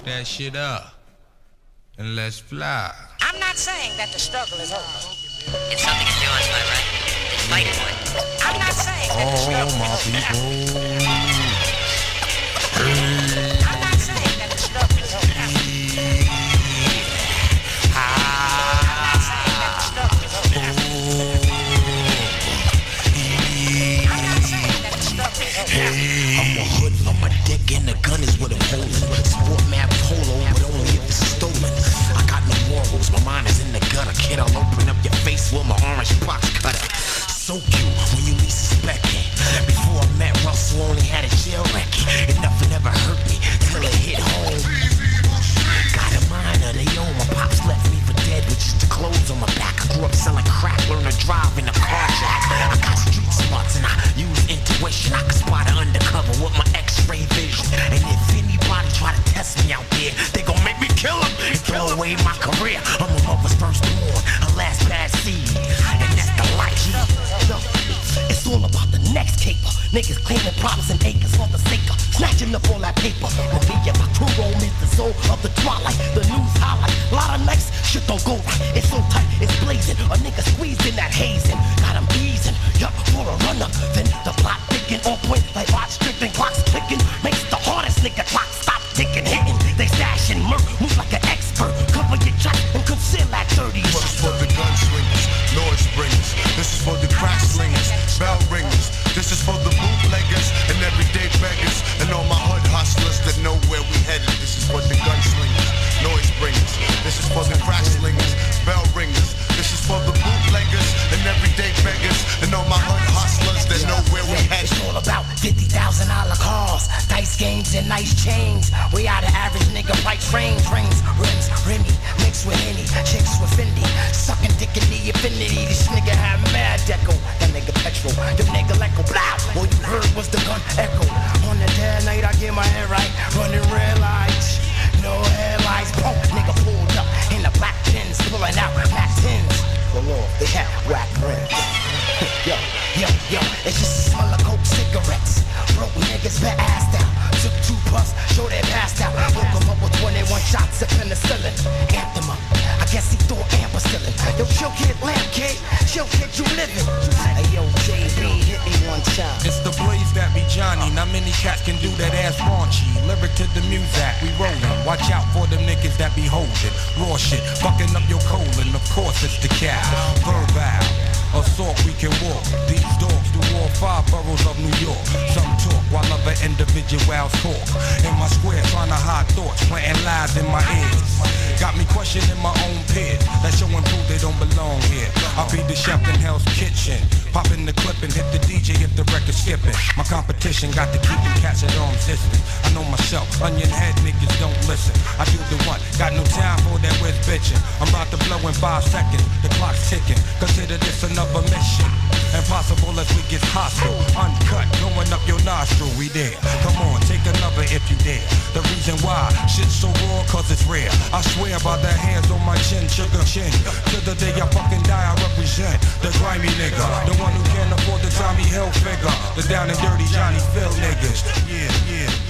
that shit up. And let's fly. I'm not saying that the struggle is over. It's something to do on my right. It's fight for it. I'm not saying that the struggle is over. I'm not saying that the struggle is over. I'm not saying that the struggle is over. I'm not saying that the struggle is over. I'm a hoodlum, my dick and the gun is what I'm holding. Sport map polo, but only if it's stolen. I got no morals, my mind is in the gutter. Kid, I'll open up your face with my orange box cutter. So cute when you least suspect it. Before I met Russell, only had a jail record. And nothing ever hurt me till it hit home. Got a mind of their own. My pops left me for dead with just the clothes on my back. I grew up selling crack, learned to drive in a car jack. I got street smarts and I use intuition. I can spot an undercover with my X-ray vision. And if anybody try to test me out there, they gon' make me kill them and throw away my career. I'm a mother's firstborn, a last bad seed, and that's the life. It's all about the next caper. Niggas claiming problems and acres for the sake of snatching up all that paper. But me and my crew roam in the zone of the twilight. The news highlight. A lot of nights, shit don't go right. It's so tight, it's blazing. A nigga squeezed in that hazing. Got him easing, yup, for a runner. Then the plot ticking on point like watch stricken. Clocks clicking. Makes the hardest nigga clock stop ticking, hitting. They stashing murk, move like an expert. Cover your track and conceal that 30. This is for the gunslingers, noise bringers. This is for the crack slingers, bell ringers. This is for the bootleggers and everyday beggars. And all my hood hustlers that know where we headed. This is for the gunslingers, noise bringers. This is for the crack slingers, bell ringers. This is for the bootleggers and everyday beggars. And all my hood hustlers that know where we headed. It's all about $50,000 cars, dice games and nice chains. We out of average nigga price range. Rings, rims, Remy, mixed with Henny, chicks with Fendi, sucking dick in the infinity. This nigga had mad deco, that nigga petrol, your nigga like a blow. All you heard was the gun echo. On the dead night I get my head right, running red lights, no headlights. Punk nigga pulled up in the black pins, pulling out black tins. Pull off, they had whack rims. Yo, it's just a smell of coke cigarettes. Broke niggas been assed out. Took 2 puffs, sure they passed out. Woke 'em up with 21 shots of penicillin. Anthem up, I guess he thought ampicillin. Yo, she'll get lamp kid, she'll get you living. Hey yo, JB, hit me one time. It's the blaze that be Johnny. Not many cats can do that ass raunchy. Lyric to the music, we rollin'. Watch out for them niggas that be holding raw shit, fucking up your colon. Of course it's the cat. Verbal assault, we can walk. These dogs do all 5 boroughs of New York. Some talk while other individuals talk. In my square, trying to hide thoughts, planting lies in my ears. Got me questioning my own peers. That showing proof they don't belong here. I'll be the chef in Hell's Kitchen. Popping the clip and hit the DJ if the record's skipping. My competition got to keep them cats at arm's distance. I know myself, onion head niggas don't listen. I do the one, got no time for that with bitching. I'm about to blow in 5 seconds, the clock's ticking. Consider this another mission. Impossible as we get hostile. Uncut, going up your nostril, we there. Come on, take another if you dare. The reason why shit's so raw, cause it's rare. I swear by the hands on my chin, sugar chin. To the day I fucking die, I represent the grimy nigga. The one who can't afford the Tommy Hill figure. The down and dirty Johnny Phil niggas. Yeah.